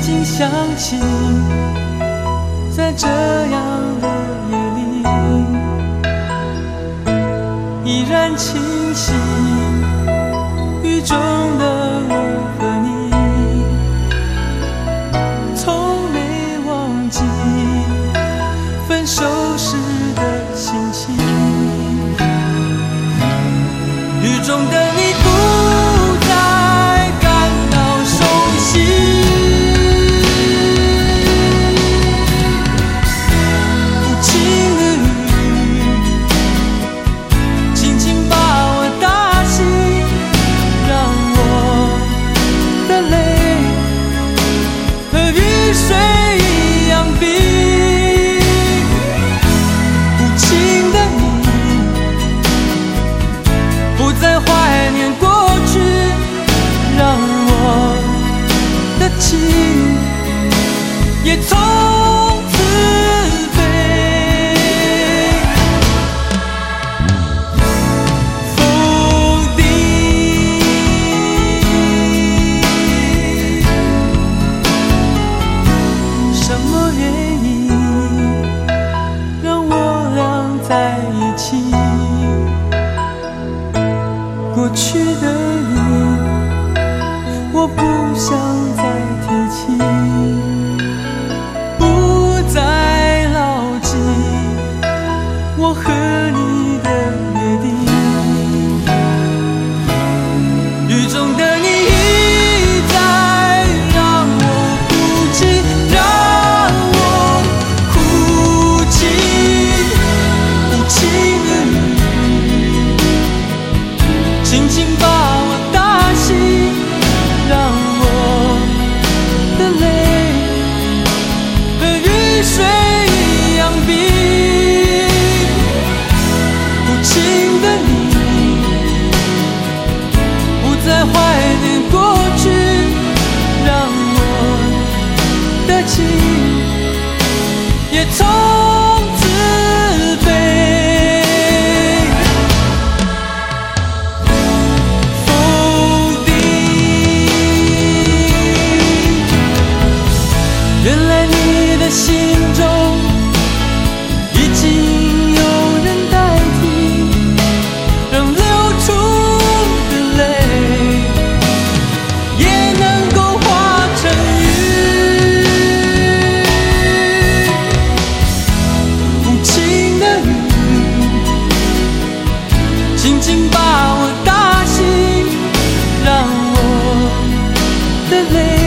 经想起，在这样的夜里依然清晰，雨中的我和你从没忘记分手时的心情。雨中的你不再感到熟悉，无情的雨轻轻把我打醒，让我的泪和雨水一样冰。无情的你不再怀念过去，让我的情也从此飞。否定什么原因让我俩在一起？过去的你，我不想再提起，不再牢记我和你的约定。雨中的你一再让我哭泣，让我哭泣，无情的雨轻轻把我打醒，让我的泪和雨水一样冰。无情的你不再怀念过去，让我的情也从此飞。原来你的心中已经有人代替，让流出的泪也能够化成雨。无情的雨轻轻把我打醒，让我的泪